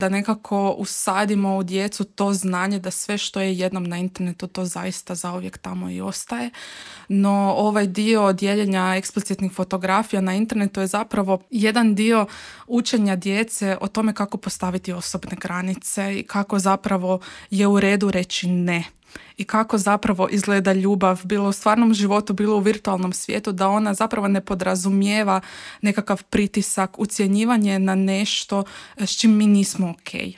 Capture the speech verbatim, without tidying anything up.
da nekako usadimo u djecu to znanje da sve što je jednom na internetu to zaista zauvijek tamo i ostaje. No ovaj dio dijeljenja eksplicitnih fotografija na internetu je zapravo jedan dio učenja djece o tome kako postaviti osobne granice i kako zapravo je u redu reći ne. I kako zapravo izgleda ljubav, bilo u stvarnom životu, bilo u virtualnom svijetu, da ona zapravo ne podrazumijeva nekakav pritisak, ucjenjivanje na nešto s čim mi nismo ok.